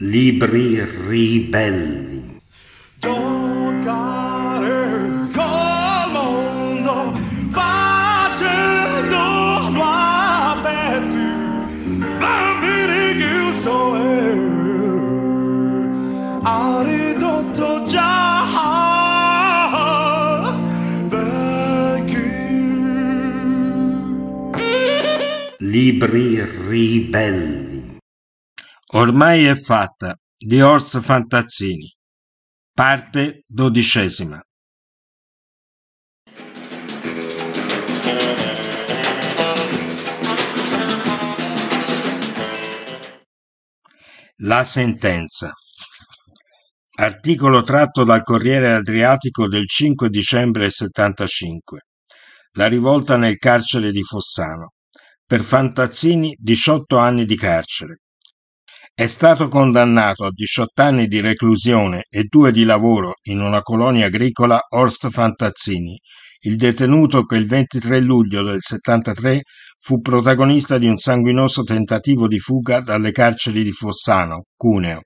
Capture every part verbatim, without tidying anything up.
Libri ribelli. Giocare col mondo facendolo a pezzi, bambini chiusi ha ridotto già vecchi. Libri ribelli. Ormai è fatta di Horst Fantazzini, parte dodicesima. La sentenza. Articolo tratto dal Corriere Adriatico del cinque dicembre settantacinque. La rivolta nel carcere di Fossano. Per Fantazzini diciotto anni di carcere. È stato condannato a diciotto anni di reclusione e due di lavoro in una colonia agricola Horst Fantazzini, il detenuto che il ventitré luglio del settantatré fu protagonista di un sanguinoso tentativo di fuga dalle carceri di Fossano, Cuneo,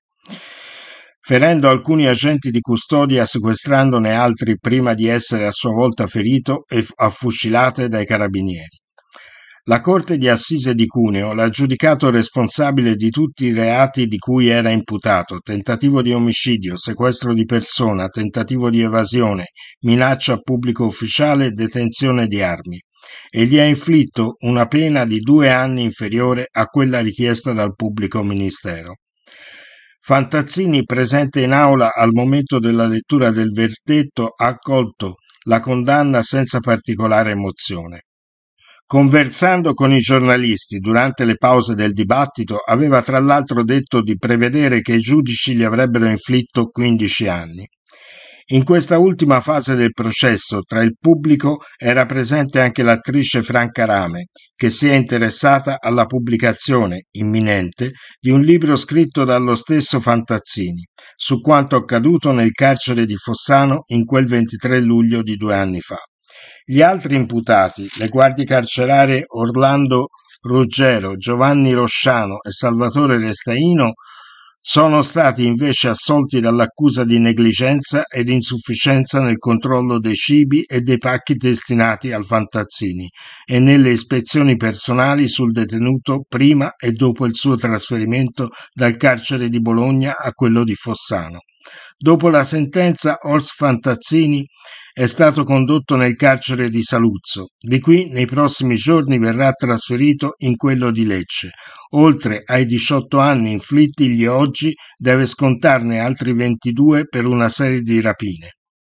ferendo alcuni agenti di custodia, sequestrandone altri prima di essere a sua volta ferito e affucilate dai carabinieri. La Corte di Assise di Cuneo l'ha giudicato responsabile di tutti i reati di cui era imputato: tentativo di omicidio, sequestro di persona, tentativo di evasione, minaccia a pubblico ufficiale e detenzione di armi, e gli ha inflitto una pena di due anni inferiore a quella richiesta dal pubblico ministero. Fantazzini, presente in aula al momento della lettura del verdetto, ha accolto la condanna senza particolare emozione. Conversando con i giornalisti durante le pause del dibattito, aveva tra l'altro detto di prevedere che i giudici gli avrebbero inflitto quindici anni. In questa ultima fase del processo, tra il pubblico era presente anche l'attrice Franca Rame, che si è interessata alla pubblicazione imminente di un libro scritto dallo stesso Fantazzini su quanto accaduto nel carcere di Fossano in quel ventitré luglio di due anni fa. Gli altri imputati, le guardie carcerarie Orlando Ruggero, Giovanni Rosciano e Salvatore Restaino, sono stati invece assolti dall'accusa di negligenza ed insufficienza nel controllo dei cibi e dei pacchi destinati al Fantazzini e nelle ispezioni personali sul detenuto prima e dopo il suo trasferimento dal carcere di Bologna a quello di Fossano. Dopo la sentenza, Horst Fantazzini è stato condotto nel carcere di Saluzzo. Di qui nei prossimi giorni verrà trasferito in quello di Lecce. Oltre ai diciotto anni inflittigli oggi, deve scontarne altri ventidue per una serie di rapine.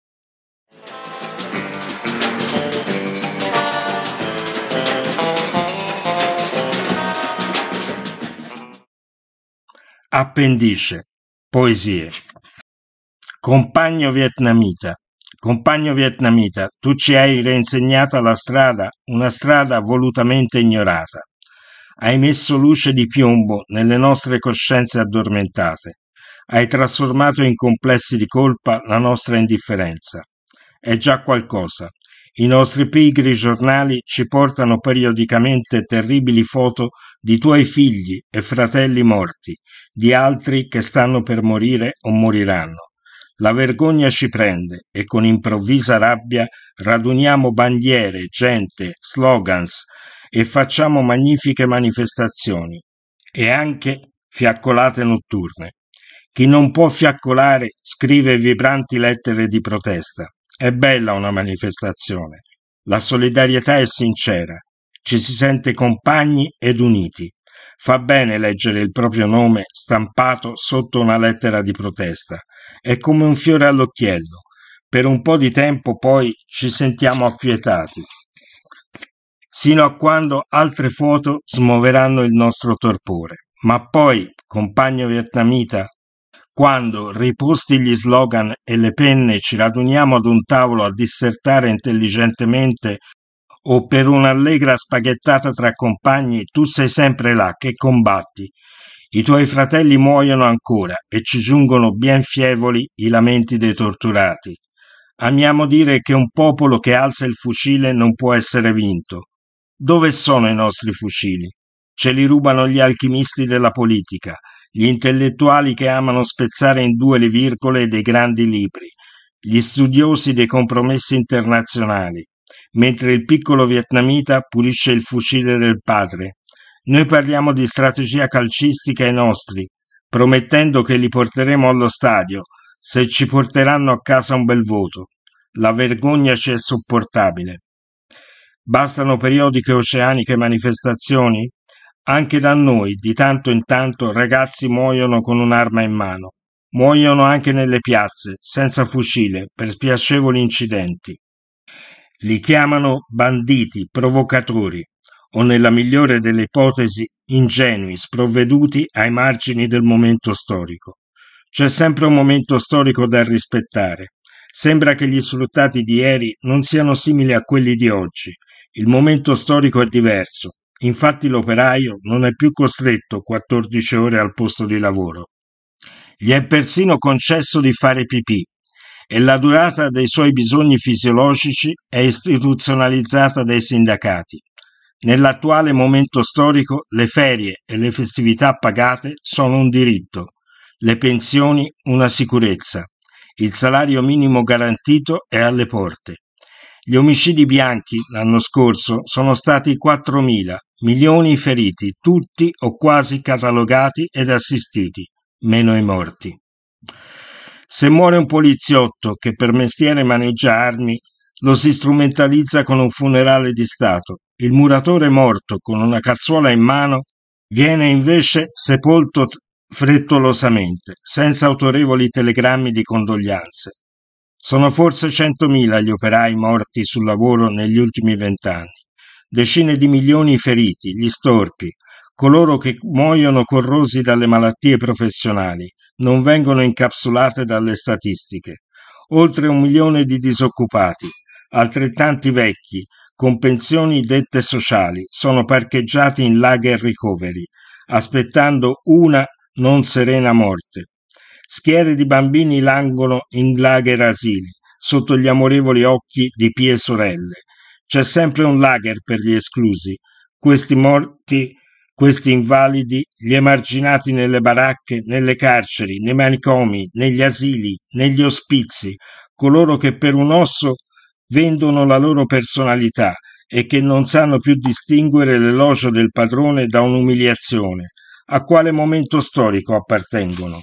Appendice. Poesie. Compagno vietnamita. Compagno vietnamita, tu ci hai reinsegnata la strada, una strada volutamente ignorata. Hai messo luce di piombo nelle nostre coscienze addormentate. Hai trasformato in complessi di colpa la nostra indifferenza. È già qualcosa. I nostri pigri giornali ci portano periodicamente terribili foto di tuoi figli e fratelli morti, di altri che stanno per morire o moriranno. La vergogna ci prende e con improvvisa rabbia raduniamo bandiere, gente, slogans e facciamo magnifiche manifestazioni e anche fiaccolate notturne. Chi non può fiaccolare scrive vibranti lettere di protesta. È bella una manifestazione. La solidarietà è sincera. Ci si sente compagni ed uniti. Fa bene leggere il proprio nome stampato sotto una lettera di protesta. È come un fiore all'occhiello. Per un po' di tempo poi ci sentiamo acquietati, sino a quando altre foto smuoveranno il nostro torpore. Ma poi, compagno vietnamita, quando, riposti gli slogan e le penne, ci raduniamo ad un tavolo a dissertare intelligentemente o per un'allegra spaghettata tra compagni, tu sei sempre là che combatti. I tuoi fratelli muoiono ancora e ci giungono bien fievoli i lamenti dei torturati. Amiamo dire che un popolo che alza il fucile non può essere vinto. Dove sono i nostri fucili? Ce li rubano gli alchimisti della politica, gli intellettuali che amano spezzare in due le virgole dei grandi libri, gli studiosi dei compromessi internazionali, mentre il piccolo vietnamita pulisce il fucile del padre. Noi parliamo di strategia calcistica ai nostri, promettendo che li porteremo allo stadio se ci porteranno a casa un bel voto. La vergogna ci è sopportabile. Bastano periodiche oceaniche manifestazioni? Anche da noi, di tanto in tanto, ragazzi muoiono con un'arma in mano. Muoiono anche nelle piazze, senza fucile, per spiacevoli incidenti. Li chiamano banditi, provocatori, o nella migliore delle ipotesi, ingenui, sprovveduti ai margini del momento storico. C'è sempre un momento storico da rispettare. Sembra che gli sfruttati di ieri non siano simili a quelli di oggi. Il momento storico è diverso. Infatti l'operaio non è più costretto quattordici ore al posto di lavoro. Gli è persino concesso di fare pipì e la durata dei suoi bisogni fisiologici è istituzionalizzata dai sindacati. Nell'attuale momento storico le ferie e le festività pagate sono un diritto, le pensioni una sicurezza, il salario minimo garantito è alle porte. Gli omicidi bianchi l'anno scorso sono stati quattromila, milioni i feriti, tutti o quasi catalogati ed assistiti, meno i morti. Se muore un poliziotto che per mestiere maneggia armi, lo si strumentalizza con un funerale di Stato. Il muratore morto con una cazzuola in mano viene invece sepolto frettolosamente, senza autorevoli telegrammi di condoglianze. Sono forse centomila gli operai morti sul lavoro negli ultimi vent'anni, decine di milioni i feriti, gli storpi, coloro che muoiono corrosi dalle malattie professionali, non vengono incapsulate dalle statistiche, oltre un milione di disoccupati, altrettanti vecchi, con pensioni dette sociali, sono parcheggiati in lager ricoveri, aspettando una non serena morte. Schiere di bambini languono in lager asili, sotto gli amorevoli occhi di pie sorelle. C'è sempre un lager per gli esclusi, questi morti, questi invalidi, gli emarginati nelle baracche, nelle carceri, nei manicomi, negli asili, negli ospizi, coloro che per un osso vendono la loro personalità e che non sanno più distinguere l'elogio del padrone da un'umiliazione. A quale momento storico appartengono?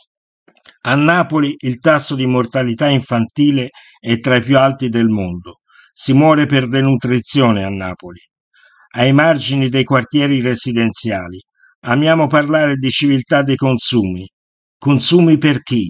A Napoli il tasso di mortalità infantile è tra i più alti del mondo. Si muore per denutrizione a Napoli. Ai margini dei quartieri residenziali. Amiamo parlare di civiltà dei consumi. Consumi per chi?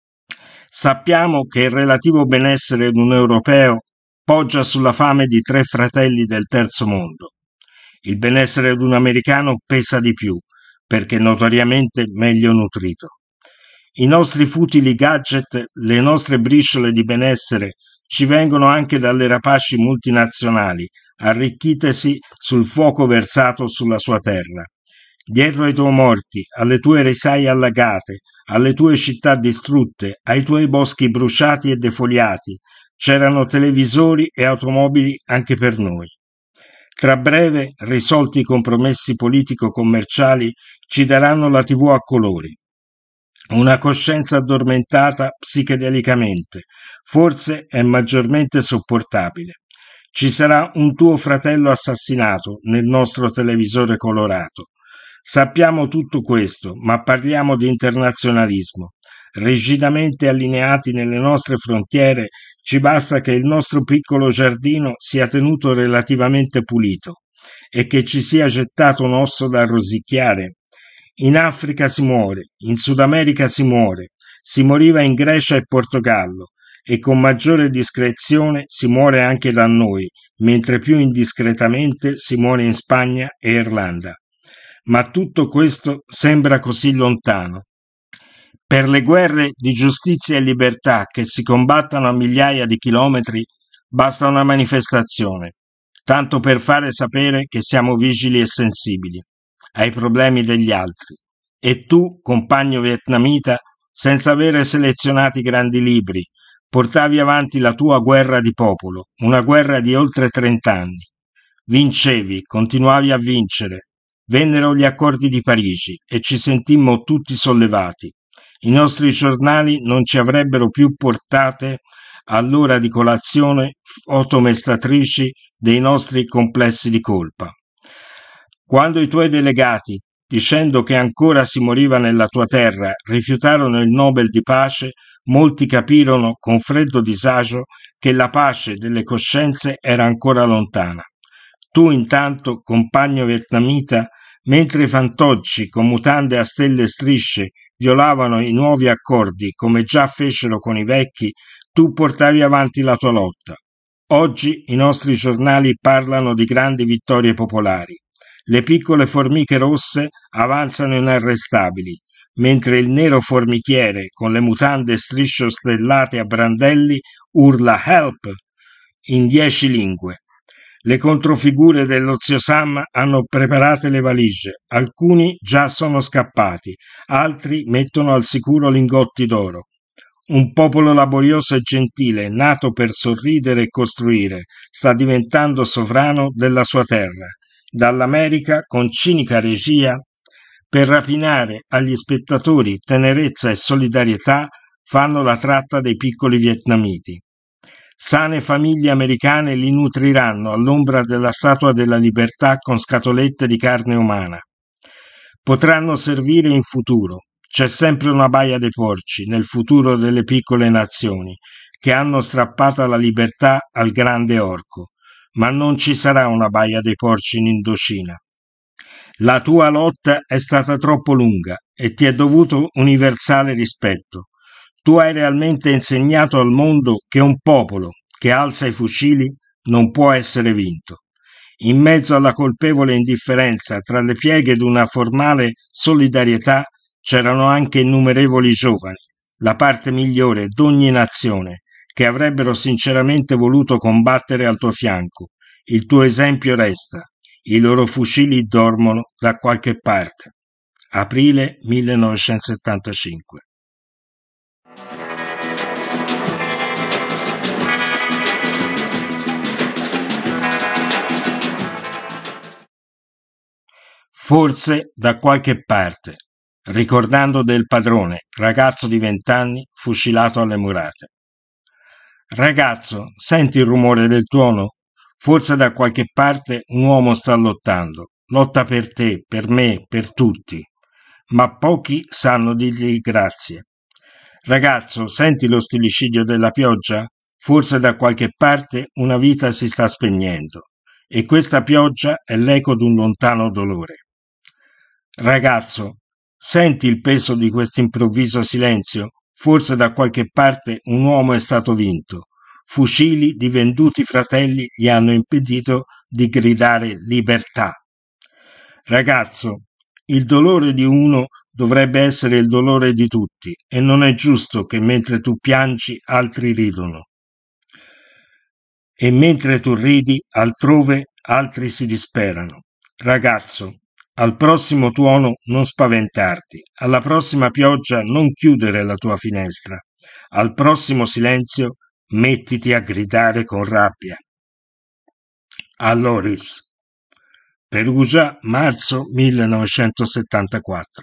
Sappiamo che il relativo benessere di un europeo poggia sulla fame di tre fratelli del terzo mondo. Il benessere di un americano pesa di più, perché notoriamente meglio nutrito. I nostri futili gadget, le nostre briciole di benessere ci vengono anche dalle rapaci multinazionali, arricchitesi sul fuoco versato sulla sua terra. Dietro ai tuoi morti, alle tue risaie allagate, alle tue città distrutte, ai tuoi boschi bruciati e defoliati, c'erano televisori e automobili anche per noi. Tra breve, risolti i compromessi politico-commerciali, ci daranno la tivù a colori. Una coscienza addormentata psichedelicamente, forse è maggiormente sopportabile. Ci sarà un tuo fratello assassinato nel nostro televisore colorato. Sappiamo tutto questo, ma parliamo di internazionalismo. Rigidamente allineati nelle nostre frontiere, ci basta che il nostro piccolo giardino sia tenuto relativamente pulito e che ci sia gettato un osso da rosicchiare. In Africa si muore, in Sud America si muore, si moriva in Grecia e Portogallo e con maggiore discrezione si muore anche da noi, mentre più indiscretamente si muore in Spagna e Irlanda. Ma tutto questo sembra così lontano. Per le guerre di giustizia e libertà che si combattano a migliaia di chilometri basta una manifestazione, tanto per fare sapere che siamo vigili e sensibili ai problemi degli altri. E tu, compagno vietnamita, senza avere selezionati grandi libri, portavi avanti la tua guerra di popolo, una guerra di oltre trent'anni. Vincevi, continuavi a vincere. Vennero gli accordi di Parigi e ci sentimmo tutti sollevati. I nostri giornali non ci avrebbero più portate all'ora di colazione fotomestatrici dei nostri complessi di colpa. Quando i tuoi delegati, dicendo che ancora si moriva nella tua terra, rifiutarono il Nobel di pace, molti capirono con freddo disagio che la pace delle coscienze era ancora lontana. Tu intanto, compagno vietnamita, mentre i fantocci con mutande a stelle e strisce violavano i nuovi accordi come già fecero con i vecchi, tu portavi avanti la tua lotta. Oggi i nostri giornali parlano di grandi vittorie popolari. Le piccole formiche rosse avanzano inarrestabili, mentre il nero formichiere con le mutande strisce stellate a brandelli urla "Help!" in dieci lingue. Le controfigure dello zio Sam hanno preparate le valigie, alcuni già sono scappati, altri mettono al sicuro lingotti d'oro. Un popolo laborioso e gentile, nato per sorridere e costruire, sta diventando sovrano della sua terra. Dall'America, con cinica regia, per rapinare agli spettatori tenerezza e solidarietà, fanno la tratta dei piccoli vietnamiti. Sane famiglie americane li nutriranno all'ombra della Statua della Libertà con scatolette di carne umana. Potranno servire in futuro. C'è sempre una baia dei porci nel futuro delle piccole nazioni che hanno strappato la libertà al grande orco, ma non ci sarà una baia dei porci in Indocina. La tua lotta è stata troppo lunga e ti è dovuto universale rispetto. Tu hai realmente insegnato al mondo che un popolo che alza i fucili non può essere vinto. In mezzo alla colpevole indifferenza tra le pieghe d'una formale solidarietà c'erano anche innumerevoli giovani, la parte migliore d'ogni nazione, che avrebbero sinceramente voluto combattere al tuo fianco. Il tuo esempio resta. I loro fucili dormono da qualche parte. Aprile millenovecentosettantacinque. Forse da qualche parte, ricordando del padrone, ragazzo di vent'anni, fucilato alle murate. Ragazzo, senti il rumore del tuono? Forse da qualche parte un uomo sta lottando. Lotta per te, per me, per tutti. Ma pochi sanno dirgli grazie. Ragazzo, senti lo stillicidio della pioggia? Forse da qualche parte una vita si sta spegnendo. E questa pioggia è l'eco d'un lontano dolore. Ragazzo, senti il peso di quest'improvviso silenzio? Forse da qualche parte un uomo è stato vinto. Fucili di venduti fratelli gli hanno impedito di gridare libertà. Ragazzo, il dolore di uno dovrebbe essere il dolore di tutti e non è giusto che mentre tu piangi altri ridono. E mentre tu ridi altrove altri si disperano. Ragazzo, al prossimo tuono non spaventarti, alla prossima pioggia non chiudere la tua finestra, al prossimo silenzio mettiti a gridare con rabbia. Alloris, Perugia, marzo millenovecentosettantaquattro.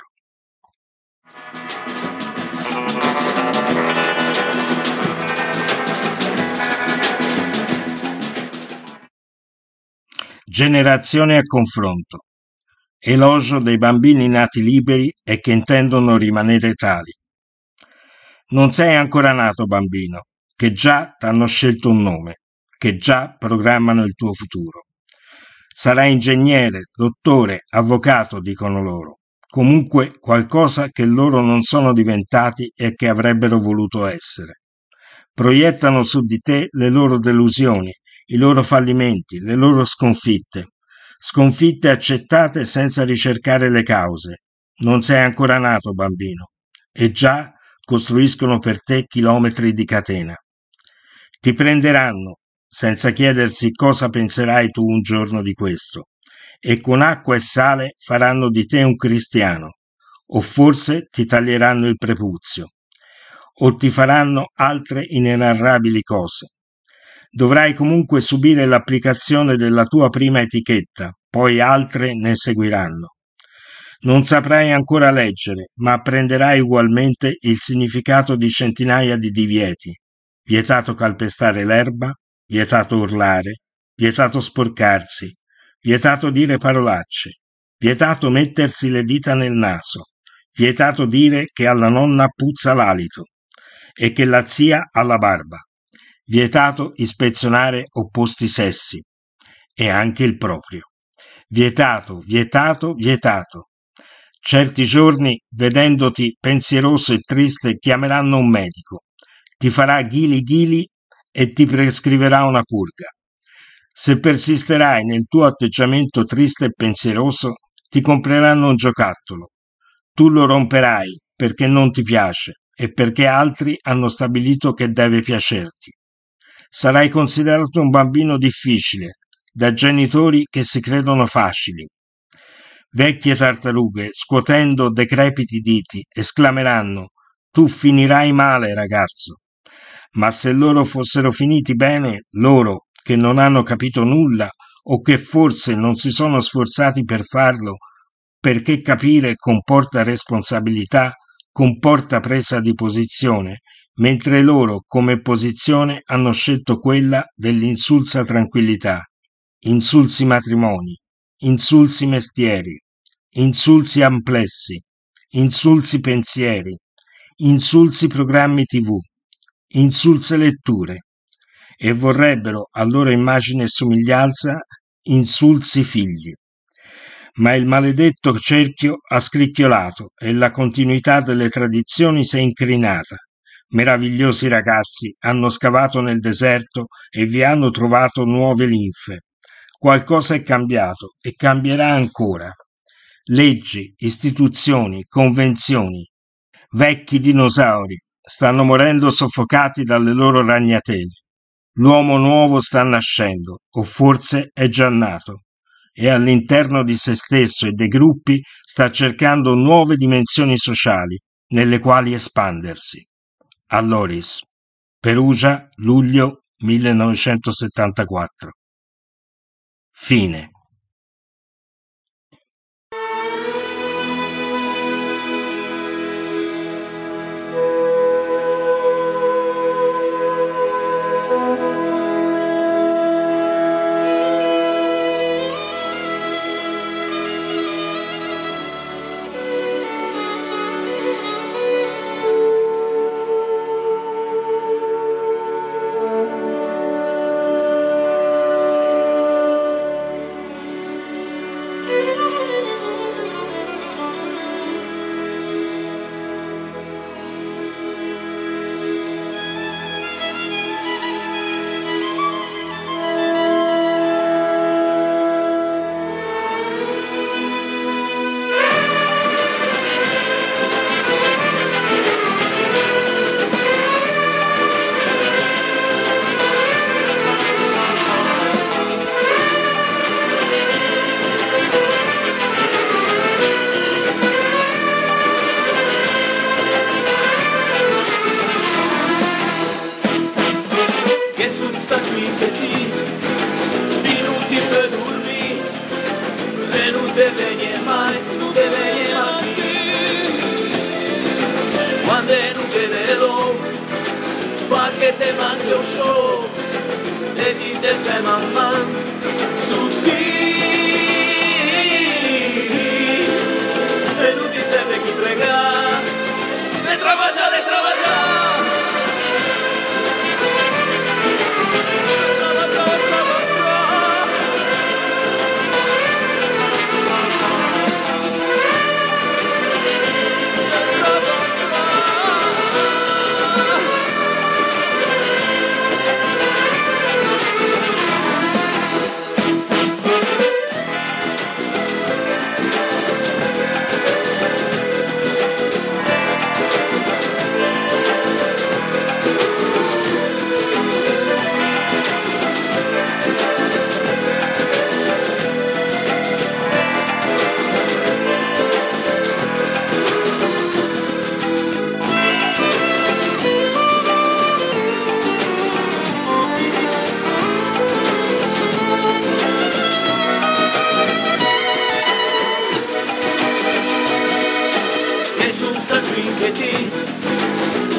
Generazione a confronto. Elogio dei bambini nati liberi e che intendono rimanere tali. Non sei ancora nato, bambino, che già t'hanno scelto un nome, che già programmano il tuo futuro. Sarai ingegnere, dottore, avvocato, dicono loro. Comunque qualcosa che loro non sono diventati e che avrebbero voluto essere. Proiettano su di te le loro delusioni, i loro fallimenti, le loro sconfitte. Sconfitte accettate senza ricercare le cause. Non sei ancora nato, bambino, e già costruiscono per te chilometri di catena. Ti prenderanno, senza chiedersi cosa penserai tu un giorno di questo, e con acqua e sale faranno di te un cristiano, o forse ti taglieranno il prepuzio, o ti faranno altre inenarrabili cose. Dovrai comunque subire l'applicazione della tua prima etichetta, poi altre ne seguiranno. Non saprai ancora leggere, ma apprenderai ugualmente il significato di centinaia di divieti. Vietato calpestare l'erba, vietato urlare, vietato sporcarsi, vietato dire parolacce, vietato mettersi le dita nel naso, vietato dire che alla nonna puzza l'alito e che la zia ha la barba, vietato ispezionare opposti sessi e anche il proprio. Vietato, vietato, vietato. Certi giorni, vedendoti pensieroso e triste, chiameranno un medico, ti farà ghili ghili e ti prescriverà una purga. Se persisterai nel tuo atteggiamento triste e pensieroso, ti compreranno un giocattolo. Tu lo romperai perché non ti piace e perché altri hanno stabilito che deve piacerti. Sarai considerato un bambino difficile, da genitori che si credono facili. Vecchie tartarughe, scuotendo decrepiti diti, esclameranno: tu finirai male, ragazzo. Ma se loro fossero finiti bene, loro che non hanno capito nulla o che forse non si sono sforzati per farlo, perché capire comporta responsabilità, comporta presa di posizione, mentre loro come posizione hanno scelto quella dell'insulsa tranquillità. Insulsi matrimoni, insulsi mestieri, insulsi amplessi, insulsi pensieri, insulsi programmi tivù, insulse letture, e vorrebbero a loro immagine e somiglianza insulsi figli. Ma il maledetto cerchio ha scricchiolato e la continuità delle tradizioni si è incrinata. Meravigliosi ragazzi hanno scavato nel deserto e vi hanno trovato nuove linfe. Qualcosa è cambiato e cambierà ancora. Leggi, istituzioni, convenzioni. Vecchi dinosauri stanno morendo soffocati dalle loro ragnatele. L'uomo nuovo sta nascendo, o forse è già nato, e all'interno di se stesso e dei gruppi sta cercando nuove dimensioni sociali nelle quali espandersi. A Loris, Perugia, luglio millenovecentosettantaquattro. Fine.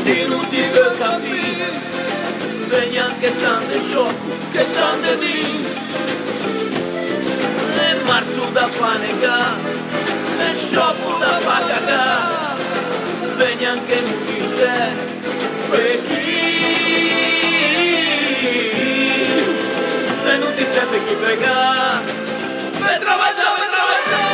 inutile capire, vegna anche sande sciocco, che sande di, e marzo da fanega, e sciocco da fa cagà, vegna anche non di sé, per chi, e non ti sente chi pregà, per travagliare, per travagliare.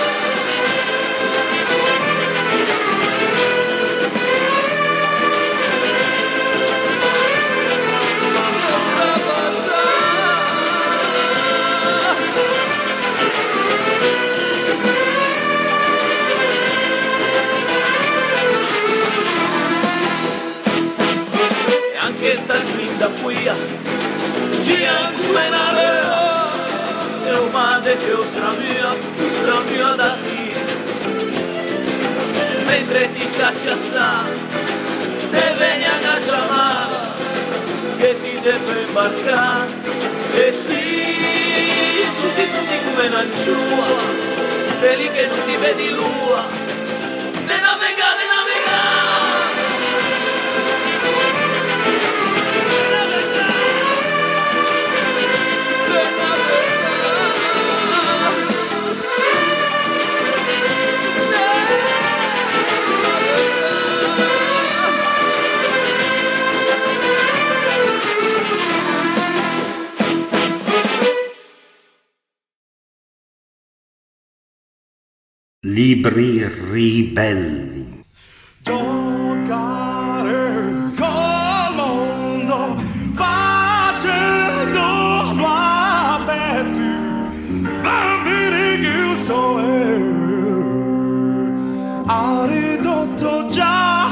Sta giunta qui, gira come una leva, e un mare che ostra via, ostra via da te, mentre ti caccia sa, e vieni a cacciamare, che ti deve imbarcare, e ti su ti su ti come una giua, per lì che non ti vedi l'ua, le navega, le navega. Libri ribelli. Giocare col mondo facendolo a pezzi, bambini chiusi ha ridotto già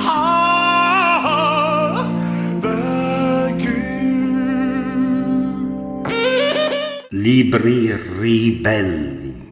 vecchi. Libri ribelli.